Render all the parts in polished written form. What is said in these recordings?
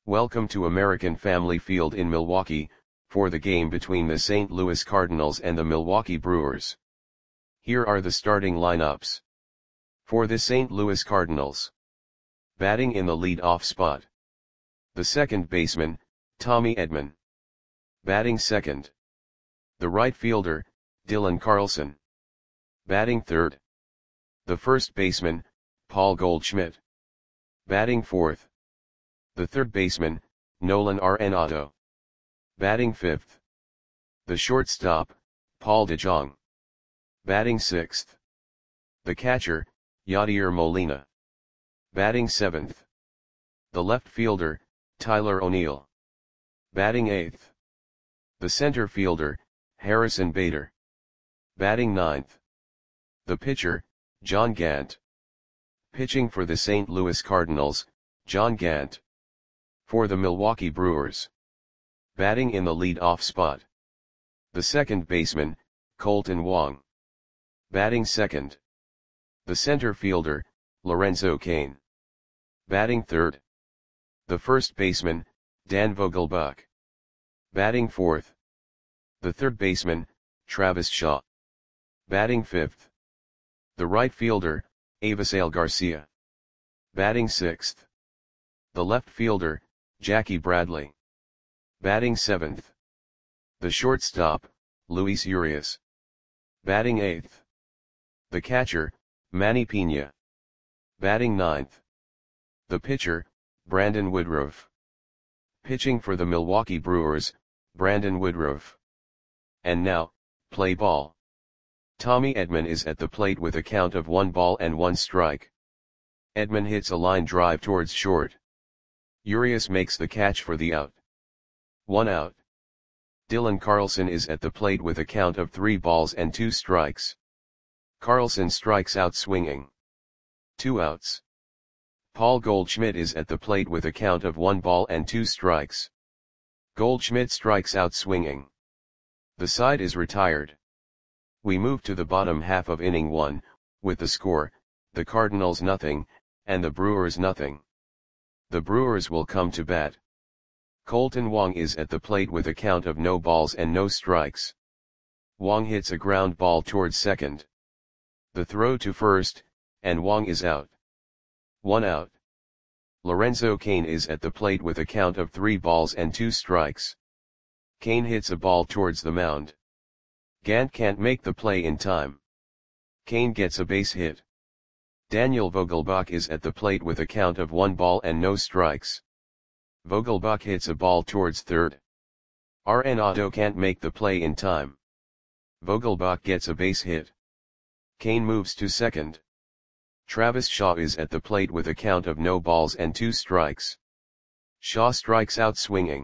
Welcome to American Family Field in Milwaukee, for the game between the St. Louis Cardinals and the Milwaukee Brewers. Here are the starting lineups. For the St. Louis Cardinals. Batting in the lead-off spot. The second baseman, Tommy Edman. Batting second. The right fielder, Dylan Carlson. Batting third. The first baseman, Paul Goldschmidt. Batting fourth. The third baseman, Nolan Arenado. Batting fifth. The shortstop, Paul DeJong. Batting sixth. The catcher, Yadier Molina. Batting seventh. The left fielder, Tyler O'Neill. Batting eighth. The center fielder, Harrison Bader. Batting ninth. The pitcher, John Gant. Pitching for the St. Louis Cardinals, John Gant. For the Milwaukee Brewers. Batting in the lead-off spot. The second baseman, Colton Wong. Batting second. The center fielder, Lorenzo Cain. Batting third. The first baseman, Dan Vogelbach. Batting fourth. The third baseman, Travis Shaw. Batting fifth. The right fielder, Avisail Garcia. Batting sixth. The left fielder, Jackie Bradley. Batting seventh. The shortstop, Luis Urias. Batting eighth. The catcher, Manny Pena. Batting ninth. The pitcher, Brandon Woodruff. Pitching for the Milwaukee Brewers, Brandon Woodruff. And now, play ball. Tommy Edman is at the plate with a count of 1-1 strike. Edman hits a line drive towards short. Urias makes the catch for the out. 1 out. Dylan Carlson is at the plate with a count of 3-2 strikes. Carlson strikes out swinging. 2 outs. Paul Goldschmidt is at the plate with a count of 1-2 strikes. Goldschmidt strikes out swinging. The side is retired. We move to the bottom half of inning 1, with the score, the Cardinals nothing, and the Brewers nothing. The Brewers will come to bat. Colton Wong is at the plate with a count of no balls and no strikes. Wong hits a ground ball towards second. The throw to first, and Wong is out. 1 out. Lorenzo Cain is at the plate with a count of 3-2 strikes. Cain hits a ball towards the mound. Gant can't make the play in time. Cain gets a base hit. Daniel Vogelbach is at the plate with a count of 1 ball and no strikes. Vogelbach hits a ball towards third. Arenado can't make the play in time. Vogelbach gets a base hit. Cain moves to second. Travis Shaw is at the plate with a count of no balls and 2 strikes. Shaw strikes out swinging.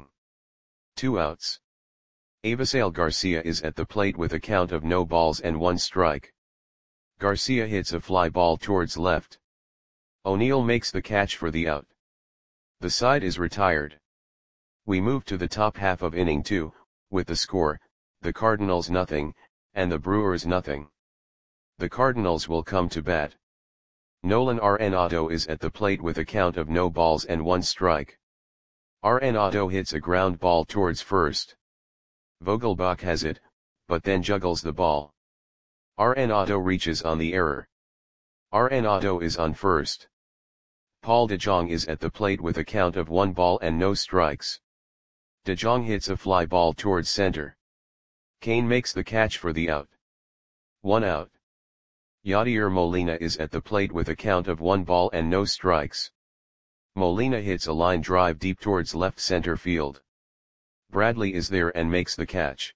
2 outs. Avisail Garcia is at the plate with a count of no balls and 1 strike. Garcia hits a fly ball towards left. O'Neill makes the catch for the out. The side is retired. We move to the top half of inning 2, with the score, the Cardinals nothing, and the Brewers nothing. The Cardinals will come to bat. Nolan Arenado is at the plate with a count of no balls and 1 strike. Arenado hits a ground ball towards first. Vogelbach has it, but then juggles the ball. Arenado reaches on the error. Arenado is on first. Paul DeJong is at the plate with a count of 1 ball and no strikes. DeJong hits a fly ball towards center. Cain makes the catch for the out. 1 out. Yadier Molina is at the plate with a count of 1 ball and no strikes. Molina hits a line drive deep towards left center field. Bradley is there and makes the catch.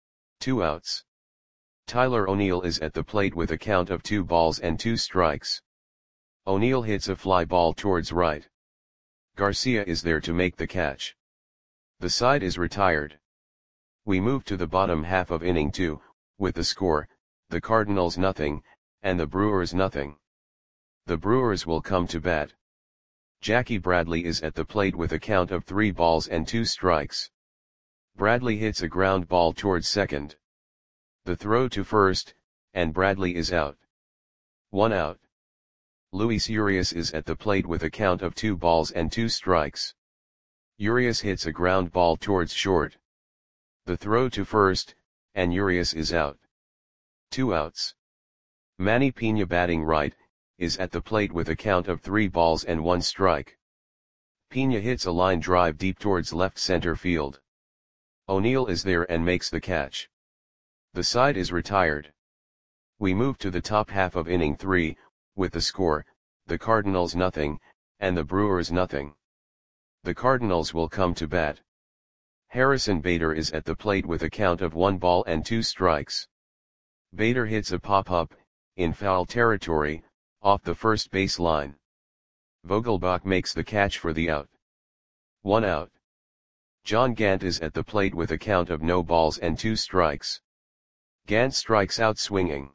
2 outs. Tyler O'Neill is at the plate with a count of 2 balls and 2 strikes. O'Neill hits a fly ball towards right. Garcia is there to make the catch. The side is retired. We move to the bottom half of inning 2, with the score, the Cardinals nothing, and the Brewers nothing. The Brewers will come to bat. Jackie Bradley is at the plate with a count of 3-2 strikes. Bradley hits a ground ball towards second. The throw to first, and Bradley is out. 1 out. Luis Urias is at the plate with a count of 2 balls and 2 strikes. Urias hits a ground ball towards short. The throw to first, and Urias is out. 2 outs. Manny Pena batting right, is at the plate with a count of 3 balls and 1 strike. Pena hits a line drive deep towards left center field. O'Neill is there and makes the catch. The side is retired. We move to the top half of inning 3, with the score, the Cardinals nothing, and the Brewers nothing. The Cardinals will come to bat. Harrison Bader is at the plate with a count of 1 ball and 2 strikes. Bader hits a pop-up, in foul territory, off the first base line. Vogelbach makes the catch for the out. 1 out. John Gant is at the plate with a count of no balls and 2 strikes. Gant strikes out swinging.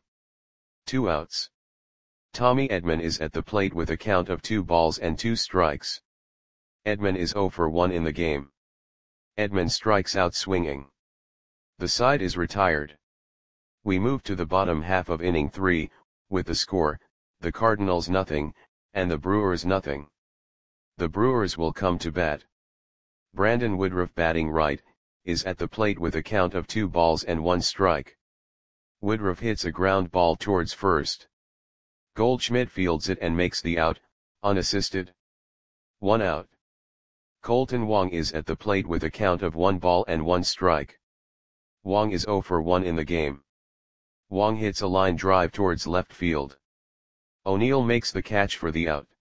2 outs. Tommy Edman is at the plate with a count of 2 balls and 2 strikes. Edman is 0 for 1 in the game. Edman strikes out swinging. The side is retired. We move to the bottom half of inning 3, with the score, the Cardinals nothing, and the Brewers nothing. The Brewers will come to bat. Brandon Woodruff batting right, is at the plate with a count of 2 balls and 1 strike. Woodruff hits a ground ball towards first. Goldschmidt fields it and makes the out, unassisted. 1 out. Colton Wong is at the plate with a count of 1 ball and 1 strike. Wong is 0 for 1 in the game. Wong hits a line drive towards left field. O'Neill makes the catch for the out.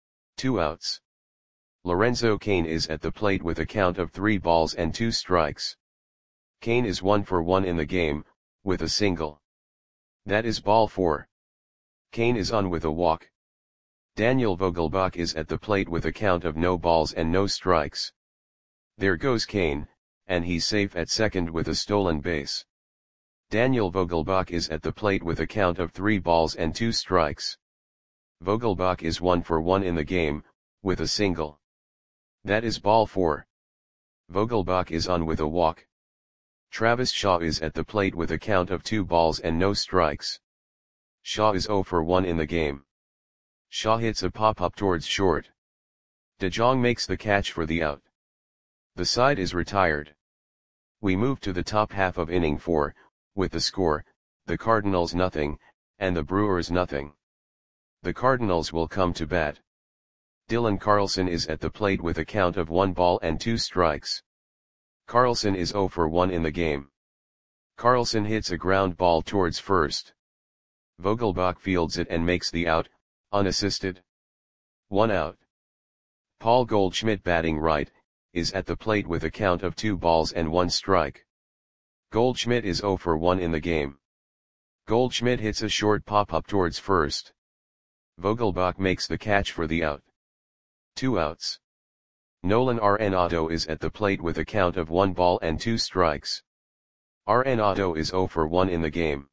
2 outs. Lorenzo Cain is at the plate with a count of 3 balls and 2 strikes. Cain is 1 for 1 in the game, with a single. That is ball 4. Cain is on with a walk. Daniel Vogelbach is at the plate with a count of no balls and no strikes. There goes Cain, and he's safe at second with a stolen base. Daniel Vogelbach is at the plate with a count of 3 balls and 2 strikes. Vogelbach is 1 for 1 in the game, with a single. That is ball 4. Vogelbach is on with a walk. Travis Shaw is at the plate with a count of 2 balls and no strikes. Shaw is 0 for 1 in the game. Shaw hits a pop-up towards short. DeJong makes the catch for the out. The side is retired. We move to the top half of inning 4, with the score, the Cardinals nothing, and the Brewers nothing. The Cardinals will come to bat. Dylan Carlson is at the plate with a count of 1 ball and 2 strikes. Carlson is 0 for 1 in the game. Carlson hits a ground ball towards first. Vogelbach fields it and makes the out, unassisted. 1 out. Paul Goldschmidt batting right, is at the plate with a count of 2 balls and 1 strike. Goldschmidt is 0 for 1 in the game. Goldschmidt hits a short pop-up towards first. Vogelbach makes the catch for the out. 2 outs. Nolan Arenado is at the plate with a count of 1 ball and 2 strikes. Arenado is 0 for 1 in the game.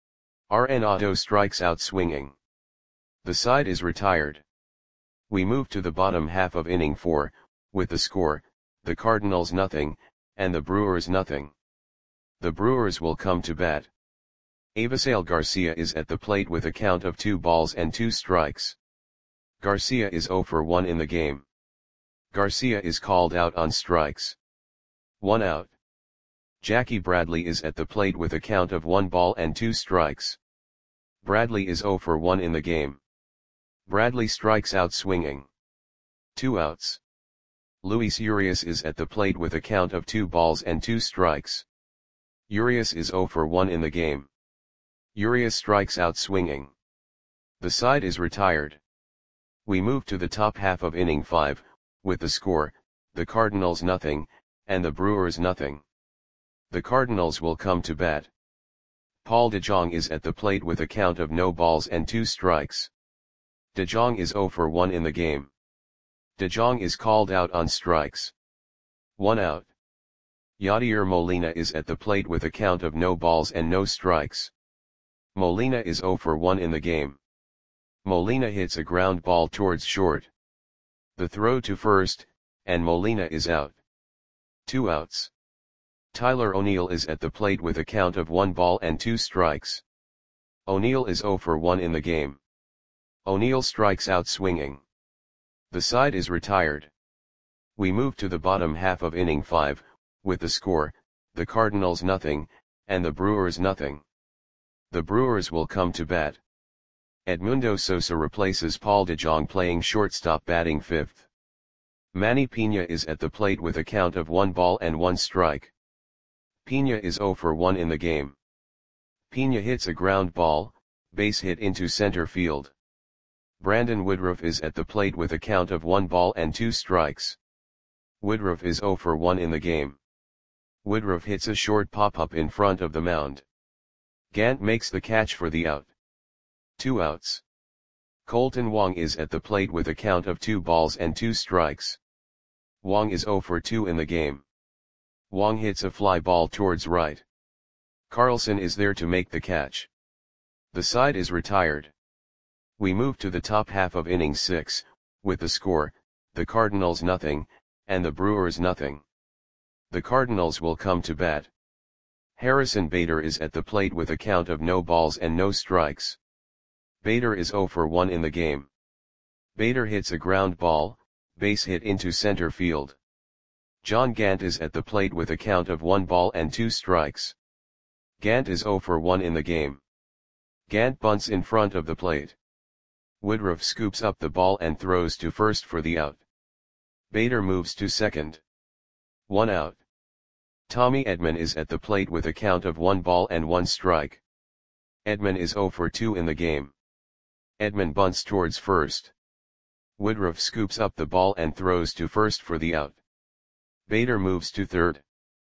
Arenado strikes out swinging. The side is retired. We move to the bottom half of inning 4, with the score, the Cardinals nothing, and the Brewers nothing. The Brewers will come to bat. Avisail Garcia is at the plate with a count of 2 balls and 2 strikes. Garcia is 0 for 1 in the game. Garcia is called out on strikes. 1 out. Jackie Bradley is at the plate with a count of 1 ball and 2 strikes. Bradley is 0 for 1 in the game. Bradley strikes out swinging. 2 outs. Luis Urias is at the plate with a count of 2 balls and 2 strikes. Urias is 0 for 1 in the game. Urias strikes out swinging. The side is retired. We move to the top half of inning 5, with the score, the Cardinals nothing, and the Brewers nothing. The Cardinals will come to bat. Paul DeJong is at the plate with a count of no balls and 2 strikes. DeJong is 0 for 1 in the game. DeJong is called out on strikes. 1 out. Yadier Molina is at the plate with a count of no balls and no strikes. Molina is 0 for 1 in the game. Molina hits a ground ball towards short. The throw to first, and Molina is out. 2 outs. Tyler O'Neill is at the plate with a count of 1 ball and 2 strikes. O'Neill is 0 for 1 in the game. O'Neill strikes out swinging. The side is retired. We move to the bottom half of inning 5, with the score, the Cardinals nothing, and the Brewers nothing. The Brewers will come to bat. Edmundo Sosa replaces Paul DeJong playing shortstop batting 5th. Manny Piña is at the plate with a count of 1 ball and 1 strike. Piña is 0 for 1 in the game. Piña hits a ground ball, base hit into center field. Brandon Woodruff is at the plate with a count of 1 ball and 2 strikes. Woodruff is 0 for 1 in the game. Woodruff hits a short pop-up in front of the mound. Gant makes the catch for the out. 2 outs. Colton Wong is at the plate with a count of 2 balls and 2 strikes. Wong is 0 for 2 in the game. Wong hits a fly ball towards right. Carlson is there to make the catch. The side is retired. We move to the top half of inning 6, with the score, the Cardinals nothing, and the Brewers nothing. The Cardinals will come to bat. Harrison Bader is at the plate with a count of no balls and no strikes. Bader is 0 for 1 in the game. Bader hits a ground ball, base hit into center field. John Gant is at the plate with a count of 1 ball and 2 strikes. Gant is 0 for 1 in the game. Gant bunts in front of the plate. Woodruff scoops up the ball and throws to first for the out. Bader moves to second. 1 out. Tommy Edman is at the plate with a count of 1 ball and 1 strike. Edman is 0 for 2 in the game. Edman bunts towards first. Woodruff scoops up the ball and throws to first for the out. Bader moves to third.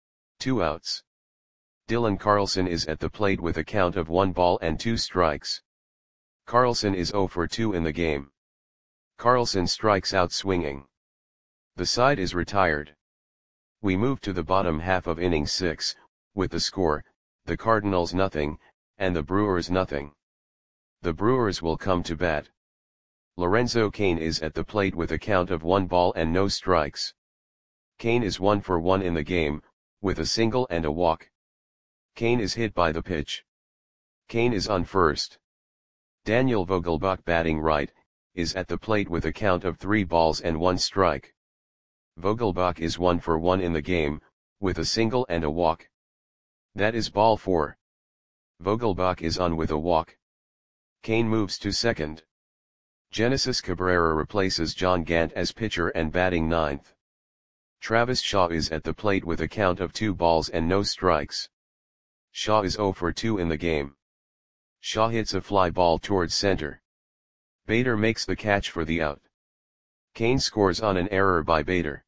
2 outs. Dylan Carlson is at the plate with a count of 1 ball and 2 strikes. Carlson is 0 for 2 in the game. Carlson strikes out swinging. The side is retired. We move to the bottom half of inning 6, with the score, the Cardinals nothing, and the Brewers nothing. The Brewers will come to bat. Lorenzo Cain is at the plate with a count of 1 ball and no strikes. Cain is 1 for 1 in the game, with a single and a walk. Cain is hit by the pitch. Cain is on first. Daniel Vogelbach batting right, is at the plate with a count of 3 balls and 1 strike. Vogelbach is 1 for 1 in the game, with a single and a walk. That is ball 4. Vogelbach is on with a walk. Cain moves to second. Genesis Cabrera replaces John Gant as pitcher and batting 9th. Travis Shaw is at the plate with a count of 2 balls and no strikes. Shaw is 0 for 2 in the game. Shaw hits a fly ball towards center. Bader makes the catch for the out. Cain scores on an error by Bader.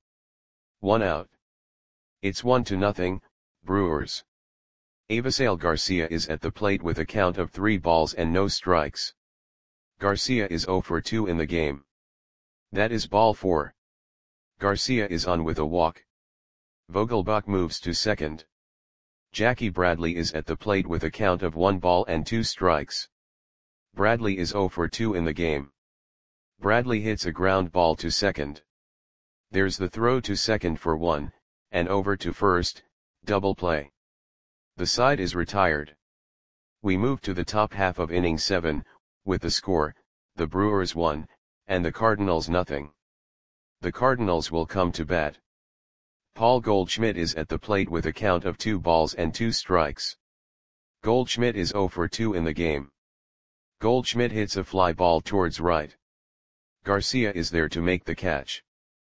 1 out. It's 1-0, Brewers. Avisail Garcia is at the plate with a count of 3 balls and no strikes. Garcia is 0 for 2 in the game. That is ball 4. Garcia is on with a walk. Vogelbach moves to second. Jackie Bradley is at the plate with a count of 1 ball and 2 strikes. Bradley is 0 for 2 in the game. Bradley hits a ground ball to second. There's the throw to second for 1, and over to first, double play. The side is retired. We move to the top half of inning 7, with the score, the Brewers 1, and the Cardinals nothing. The Cardinals will come to bat. Paul Goldschmidt is at the plate with a count of 2 balls and 2 strikes. Goldschmidt is 0 for 2 in the game. Goldschmidt hits a fly ball towards right. Garcia is there to make the catch.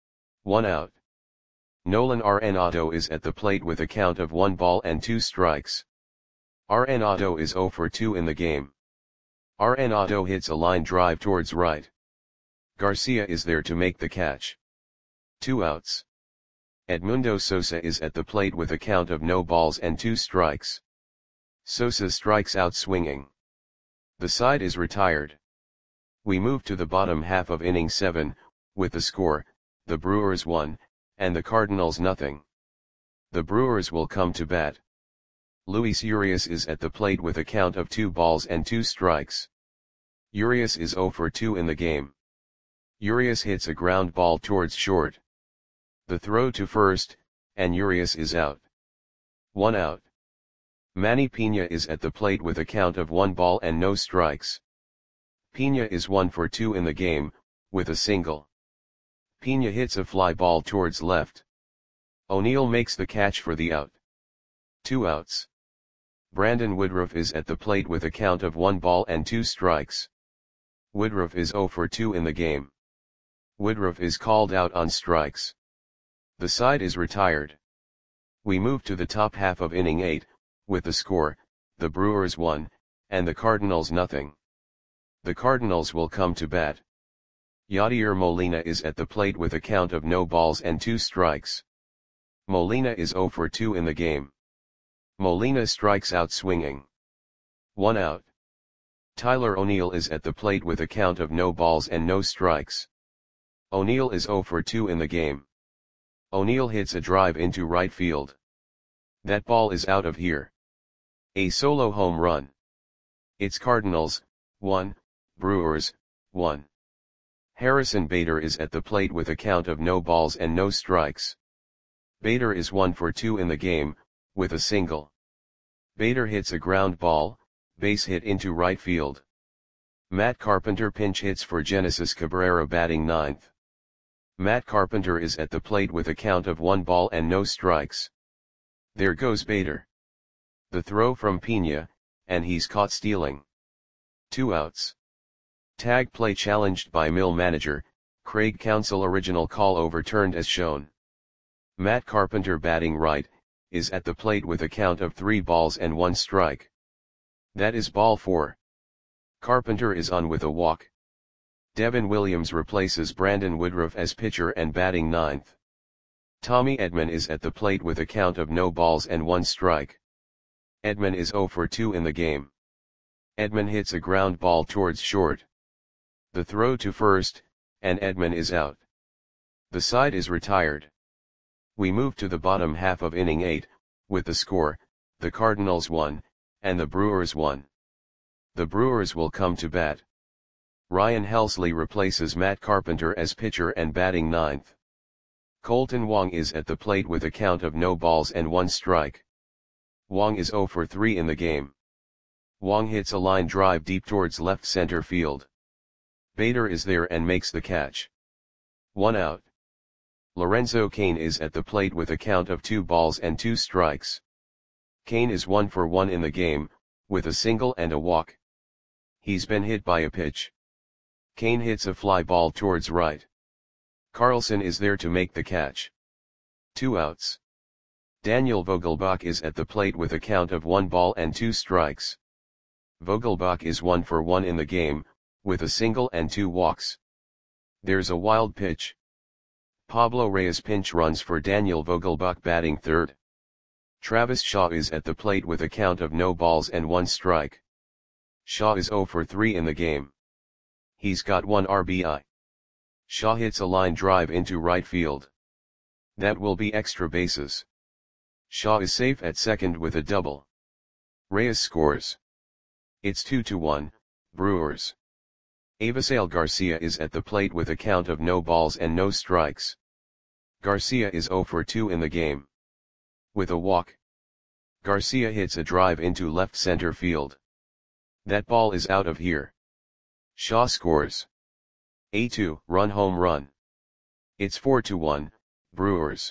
1 out. Nolan Arenado is at the plate with a count of 1 ball and 2 strikes. Arenado is 0 for 2 in the game. Arenado hits a line drive towards right. Garcia is there to make the catch. 2 outs. Edmundo Sosa is at the plate with a count of no balls and 2 strikes. Sosa strikes out swinging. The side is retired. We move to the bottom half of inning 7, with the score, the Brewers 1, and the Cardinals nothing. The Brewers will come to bat. Luis Urias is at the plate with a count of 2 balls and 2 strikes. Urias is 0 for 2 in the game. Urias hits a ground ball towards short. The throw to first, and Urias is out. 1 out. Manny Piña is at the plate with a count of 1 ball and no strikes. Piña is 1 for 2 in the game, with a single. Pena hits a fly ball towards left. O'Neill makes the catch for the out. 2 outs. Brandon Woodruff is at the plate with a count of 1 ball and 2 strikes. Woodruff is 0 for 2 in the game. Woodruff is called out on strikes. The side is retired. We move to the top half of inning 8, with the score, the Brewers 1, and the Cardinals nothing. The Cardinals will come to bat. Yadier Molina is at the plate with a count of no balls and 2 strikes. Molina is 0 for 2 in the game. Molina strikes out swinging. 1 out. Tyler O'Neill is at the plate with a count of no balls and no strikes. O'Neill is 0 for 2 in the game. O'Neill hits a drive into right field. That ball is out of here. A solo home run. It's Cardinals, 1, Brewers, 1. Harrison Bader is at the plate with a count of no balls and no strikes. Bader is 1 for 2 in the game, with a single. Bader hits a ground ball, base hit into right field. Matt Carpenter pinch hits for Genesis Cabrera batting 9th. Matt Carpenter is at the plate with a count of 1 ball and no strikes. There goes Bader. The throw from Pena, and he's caught stealing. 2 outs. Tag play challenged by Mill manager, Craig Counsell. Original call overturned as shown. Matt Carpenter batting right, is at the plate with a count of 3 balls and 1 strike. That is ball 4. Carpenter is on with a walk. Devin Williams replaces Brandon Woodruff as pitcher and batting 9th. Tommy Edman is at the plate with a count of no balls and 1 strike. Edman is 0 for 2 in the game. Edman hits a ground ball towards short. The throw to first, and Edman is out. The side is retired. We move to the bottom half of inning 8, with the score, the Cardinals 1, and the Brewers 1. The Brewers will come to bat. Ryan Helsley replaces Matt Carpenter as pitcher and batting 9th. Colton Wong is at the plate with a count of no balls and 1 strike. Wong is 0 for 3 in the game. Wong hits a line drive deep towards left center field. Bader is there and makes the catch. 1 out. Lorenzo Cain is at the plate with a count of 2 balls and 2 strikes. Cain is 1 for 1 in the game, with a single and a walk. He's been hit by a pitch. Cain hits a fly ball towards right. Carlson is there to make the catch. 2 outs. Daniel Vogelbach is at the plate with a count of 1 ball and 2 strikes. Vogelbach is 1 for 1 in the game, with a single and 2 walks. There's a wild pitch. Pablo Reyes pinch runs for Daniel Vogelbach batting 3rd. Travis Shaw is at the plate with a count of no balls and 1 strike. Shaw is 0 for 3 in the game. He's got 1 RBI. Shaw hits a line drive into right field. That will be extra bases. Shaw is safe at second with a double. Reyes scores. It's 2-1, Brewers. Avisail Garcia is at the plate with a count of no balls and no strikes. Garcia is 0 for 2 in the game. With a walk. Garcia hits a drive into left center field. That ball is out of here. Shaw scores. A 2-run home run. It's 4-1, Brewers.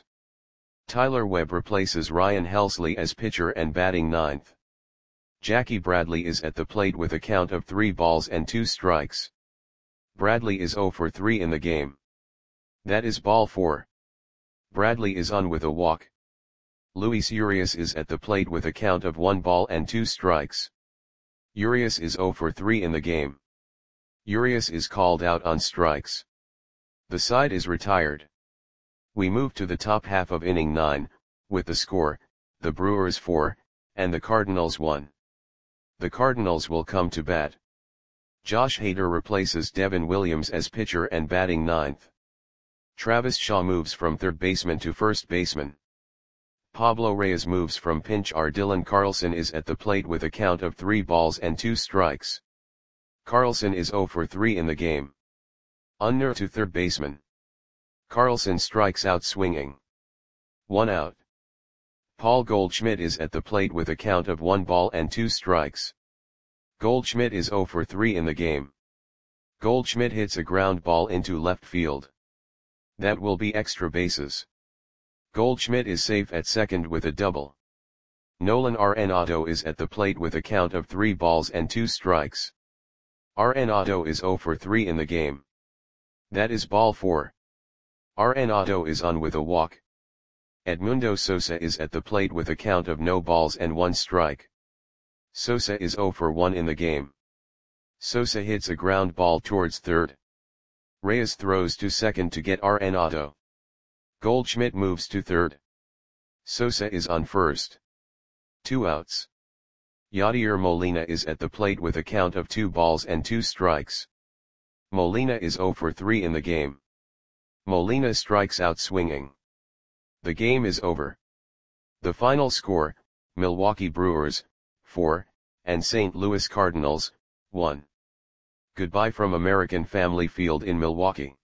Tyler Webb replaces Ryan Helsley as pitcher and batting 9th. Jackie Bradley is at the plate with a count of 3 balls and 2 strikes. Bradley is 0 for 3 in the game. That is ball 4. Bradley is on with a walk. Luis Urias is at the plate with a count of 1 ball and 2 strikes. Urias is 0 for 3 in the game. Urias is called out on strikes. The side is retired. We move to the top half of inning 9, with the score, the Brewers 4, and the Cardinals 1. The Cardinals will come to bat. Josh Hader replaces Devin Williams as pitcher and batting 9th. Travis Shaw moves from third baseman to first baseman. Pablo Reyes moves from pinch. Dylan Carlson is at the plate with a count of 3 balls and 2 strikes. Carlson is 0 for 3 in the game. Unner to third baseman. Carlson strikes out swinging. 1 out. Paul Goldschmidt is at the plate with a count of 1 ball and 2 strikes. Goldschmidt is 0 for 3 in the game. Goldschmidt hits a ground ball into left field. That will be extra bases. Goldschmidt is safe at second with a double. Nolan Arenado is at the plate with a count of 3 balls and 2 strikes. Arenado is 0 for 3 in the game. That is ball 4. Arenado is on with a walk. Edmundo Sosa is at the plate with a count of no balls and 1 strike. Sosa is 0 for 1 in the game. Sosa hits a ground ball towards third. Reyes throws to second to get Arenado. Goldschmidt moves to third. Sosa is on first. 2 outs. Yadier Molina is at the plate with a count of 2 balls and 2 strikes. Molina is 0 for 3 in the game. Molina strikes out swinging. The game is over. The final score, Milwaukee Brewers, 4, and St. Louis Cardinals, 1. Goodbye from American Family Field in Milwaukee.